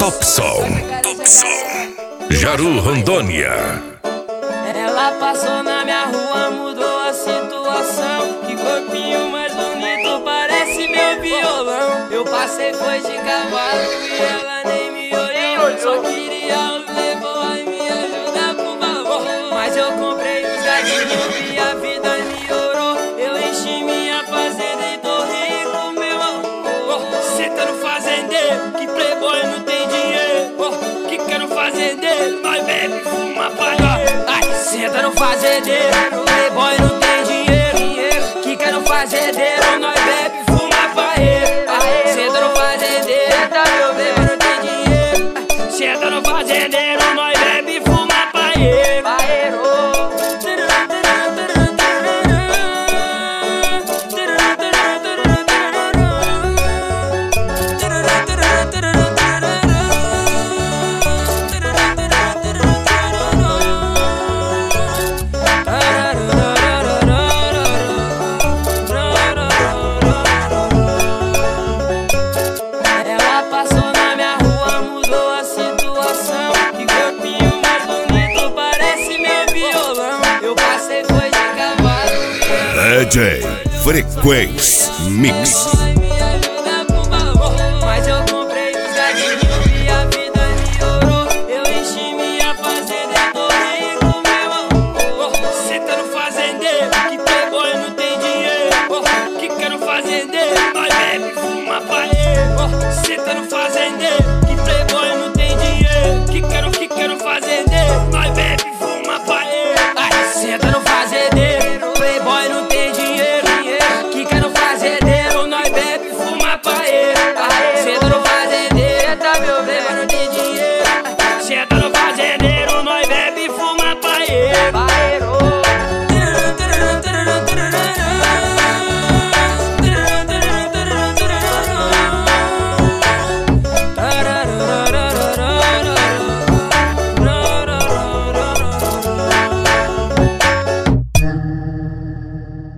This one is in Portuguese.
Topsom. Jaru, Rondônia. Ela passou na minha rua, mudou a situação. Que corpinho mais bonito, parece meu violão. Eu passei, foi de cavalo e ela nem me olhou. Só queria o playboy me ajudar, por favor. Mas eu comprei os gatinhos e a vida melhorou. Eu enchi minha fazenda e tô rico, meu amor. Cê tá no fazendeiro, que playboy não tem dinheiro. Que quer no fazendeiro, nós bebe, fuma, pai. Senta no fazendeiro, playboy não tem dinheiro. Que quer no fazendeiro, nós bebe, fuma, pai. Senta no fazendeiro, tá meu playboy não tem dinheiro. Senta no fazendeiro, nós bebe, fuma, pai. DJ Frequência Mix.